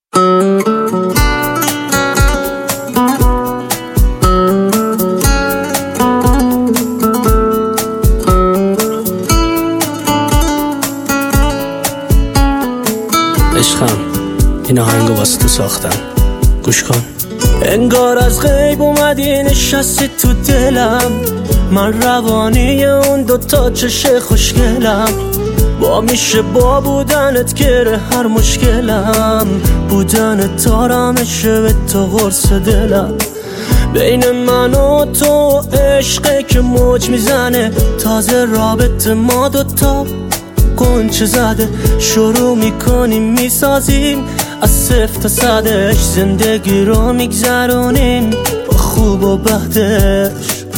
عشقم این آهنگو واسه تو ساختم، گوش کن. انگار از غیب اومدی نشستی تو دلم، من روانی اون دوتا چش خوشگلم. با میشه با بودنت گره هر مشکلم، بودنت آرامشه به تو قرص دلم. بین من و تو عشقه که موج میزنه، تازه رابطه ما دوتا قنچه زده. شروع میکنیم میسازیم از صفر تا صدش، زندگی رو میگذرونیم با خوب و بدش.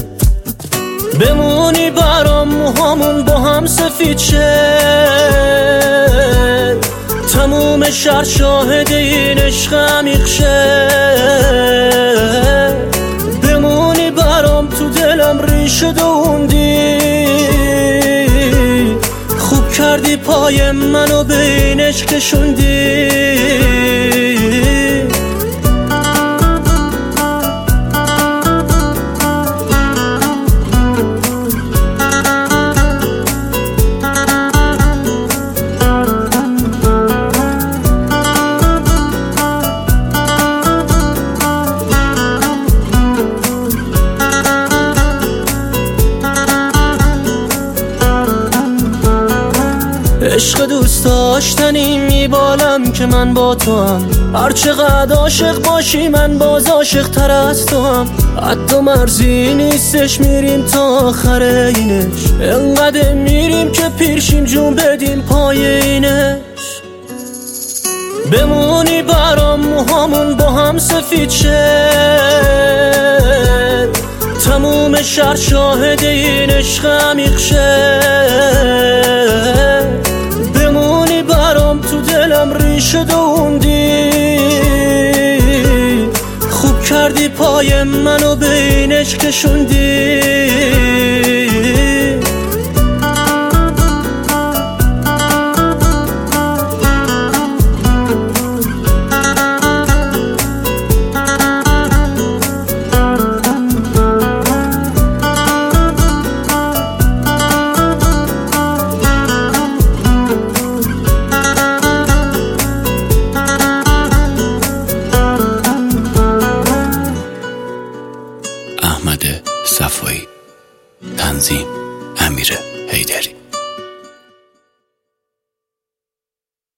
بمونی برام موهامون با هم سفید شه، تموم شهر شاهد این عشق عمیق شه. بمونی برام تو دلم ریشه دووندی، خوب کردی پای منو به این عشق کشوندی. عشق دوست داشتنی میبالم که من با تو هم، هرچقدر عاشق باشی من باز عاشق تر از تو هم. حتی مرزی نیستش میریم تا آخر اینش، انقدر میریم که پیرشیم جون بدیم پای اینش. بمونی برام موهامون با هم سفید شه، تموم شهر شاهد این عشق عمیق شه. بمونی برام تو دلم ریشه دووندی، خوب کردی پای منو به این عشق کشوندی.